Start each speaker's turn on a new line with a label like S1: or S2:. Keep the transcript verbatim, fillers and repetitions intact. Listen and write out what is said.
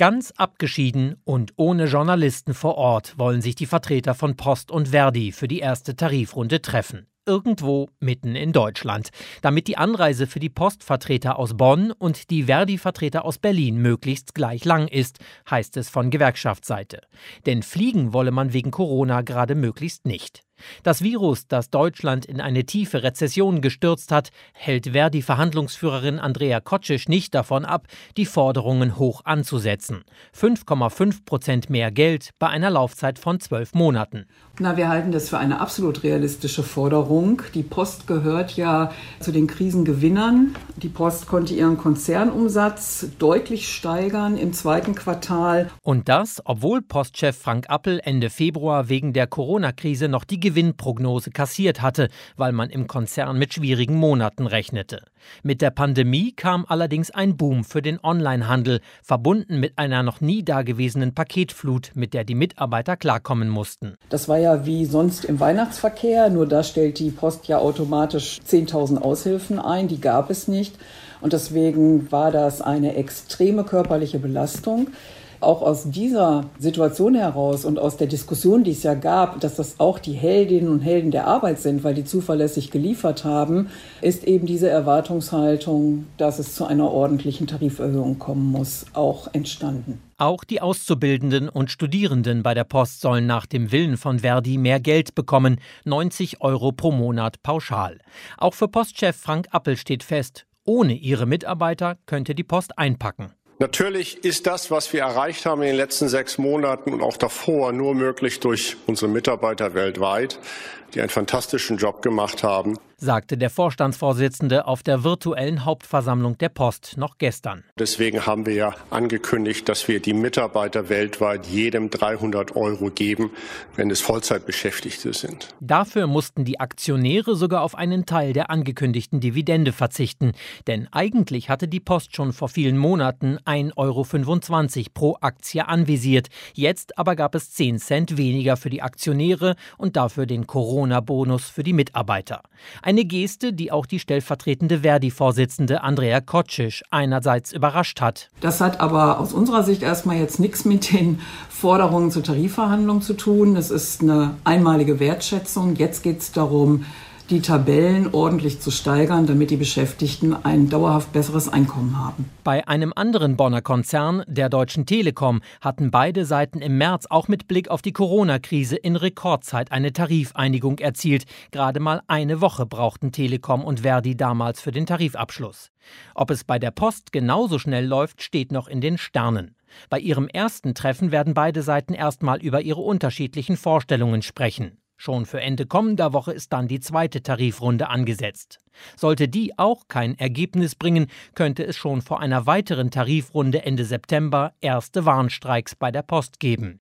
S1: Ganz abgeschieden und ohne Journalisten vor Ort wollen sich die Vertreter von Post und Verdi für die erste Tarifrunde treffen. Irgendwo mitten in Deutschland, damit die Anreise für die Postvertreter aus Bonn und die Verdi-Vertreter aus Berlin möglichst gleich lang ist, heißt es von Gewerkschaftsseite. Denn fliegen wolle man wegen Corona gerade möglichst nicht. Das Virus, das Deutschland in eine tiefe Rezession gestürzt hat, hält Verdi-Verhandlungsführerin Andrea Koczisch nicht davon ab, die Forderungen hoch anzusetzen. fünf Komma fünf Prozent mehr Geld bei einer Laufzeit von zwölf Monaten.
S2: Na, wir halten das für eine absolut realistische Forderung. Die Post gehört ja zu den Krisengewinnern. Die Post konnte ihren Konzernumsatz deutlich steigern im zweiten Quartal.
S1: Und das, obwohl Postchef Frank Appel Ende Februar wegen der Corona-Krise noch die Gewinnprognose kassiert hatte, weil man im Konzern mit schwierigen Monaten rechnete. Mit der Pandemie kam allerdings ein Boom für den Onlinehandel, verbunden mit einer noch nie dagewesenen Paketflut, mit der die Mitarbeiter klarkommen mussten.
S2: Das war ja wie sonst im Weihnachtsverkehr, nur da stellt die Post ja automatisch zehntausend Aushilfen ein, die gab es nicht. Und deswegen war das eine extreme körperliche Belastung. Auch aus dieser Situation heraus und aus der Diskussion, die es ja gab, dass das auch die Heldinnen und Helden der Arbeit sind, weil die zuverlässig geliefert haben, ist eben diese Erwartungshaltung, dass es zu einer ordentlichen Tariferhöhung kommen muss, auch entstanden.
S1: Auch die Auszubildenden und Studierenden bei der Post sollen nach dem Willen von Verdi mehr Geld bekommen, neunzig Euro pro Monat pauschal. Auch für Postchef Frank Appel steht fest, ohne ihre Mitarbeiter könnte die Post einpacken.
S3: Natürlich ist das, was wir erreicht haben in den letzten sechs Monaten und auch davor, nur möglich durch unsere Mitarbeiter weltweit, die einen fantastischen Job gemacht haben,
S1: sagte der Vorstandsvorsitzende auf der virtuellen Hauptversammlung der Post noch gestern.
S3: Deswegen haben wir ja angekündigt, dass wir die Mitarbeiter weltweit jedem dreihundert Euro geben, wenn es Vollzeitbeschäftigte sind.
S1: Dafür mussten die Aktionäre sogar auf einen Teil der angekündigten Dividende verzichten. Denn eigentlich hatte die Post schon vor vielen Monaten ein Euro fünfundzwanzig pro Aktie anvisiert. Jetzt aber gab es zehn Cent weniger für die Aktionäre und dafür den Corona-Bonus für die Mitarbeiter. Eine Geste, die auch die stellvertretende Verdi-Vorsitzende Andrea Koczisch einerseits überrascht hat.
S2: Das hat aber aus unserer Sicht erstmal jetzt nichts mit den Forderungen zur Tarifverhandlung zu tun. Das ist eine einmalige Wertschätzung. Jetzt geht es darum, die Tabellen ordentlich zu steigern, damit die Beschäftigten ein dauerhaft besseres Einkommen haben.
S1: Bei einem anderen Bonner Konzern, der Deutschen Telekom, hatten beide Seiten im März auch mit Blick auf die Corona-Krise in Rekordzeit eine Tarifeinigung erzielt. Gerade mal eine Woche brauchten Telekom und Verdi damals für den Tarifabschluss. Ob es bei der Post genauso schnell läuft, steht noch in den Sternen. Bei ihrem ersten Treffen werden beide Seiten erstmal über ihre unterschiedlichen Vorstellungen sprechen. Schon für Ende kommender Woche ist dann die zweite Tarifrunde angesetzt. Sollte die auch kein Ergebnis bringen, könnte es schon vor einer weiteren Tarifrunde Ende September erste Warnstreiks bei der Post geben.